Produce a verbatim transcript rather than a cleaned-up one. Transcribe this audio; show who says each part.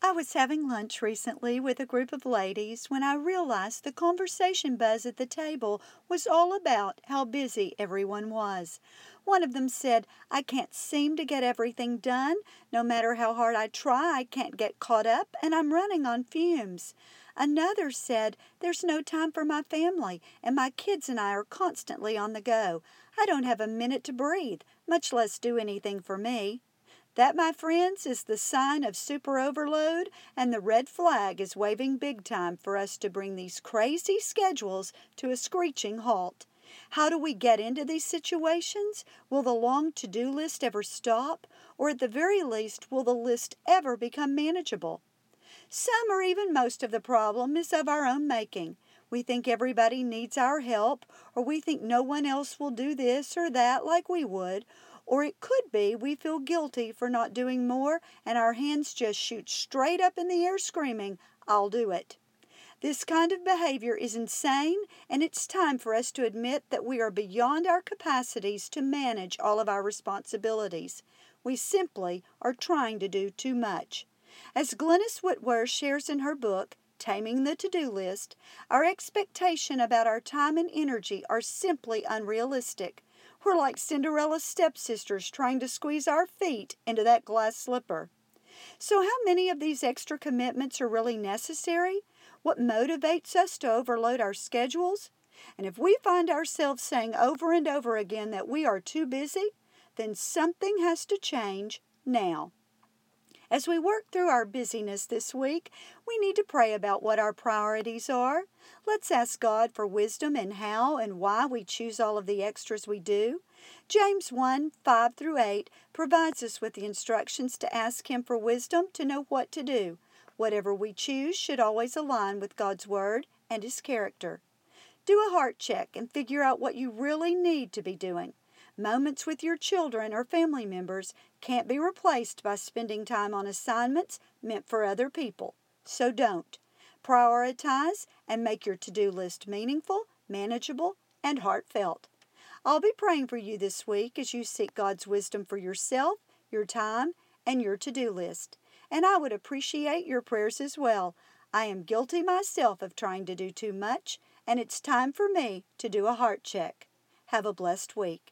Speaker 1: I was having lunch recently with a group of ladies when I realized the conversation buzz at the table was all about how busy everyone was. One of them said, I can't seem to get everything done. No matter how hard I try, I can't get caught up, and I'm running on fumes. Another said, There's no time for my family, and my kids and I are constantly on the go. I don't have a minute to breathe, much less do anything for me. That, my friends, is the sign of super overload, and the red flag is waving big time for us to bring these crazy schedules to a screeching halt. How do we get into these situations? Will the long to-do list ever stop? Or at the very least, will the list ever become manageable? Some or even most of the problem is of our own making. We think everybody needs our help, or we think no one else will do this or that like we would, or it could be we feel guilty for not doing more and our hands just shoot straight up in the air screaming, I'll do it. This kind of behavior is insane, and it's time for us to admit that we are beyond our capacities to manage all of our responsibilities. We simply are trying to do too much. As Glenys Whitwer shares in her book, Taming the To-Do List, our expectation about our time and energy are simply unrealistic. We're like Cinderella's stepsisters trying to squeeze our feet into that glass slipper. So how many of these extra commitments are really necessary? What motivates us to overload our schedules? And if we find ourselves saying over and over again that we are too busy, then something has to change now. As we work through our busyness this week, we need to pray about what our priorities are. Let's ask God for wisdom in how and why we choose all of the extras we do. James one, five through eight provides us with the instructions to ask Him for wisdom to know what to do. Whatever we choose should always align with God's Word and His character. Do a heart check and figure out what you really need to be doing. Moments with your children or family members can't be replaced by spending time on assignments meant for other people. So don't. Prioritize and make your to-do list meaningful, manageable, and heartfelt. I'll be praying for you this week as you seek God's wisdom for yourself, your time, and your to-do list. And I would appreciate your prayers as well. I am guilty myself of trying to do too much, and it's time for me to do a heart check. Have a blessed week.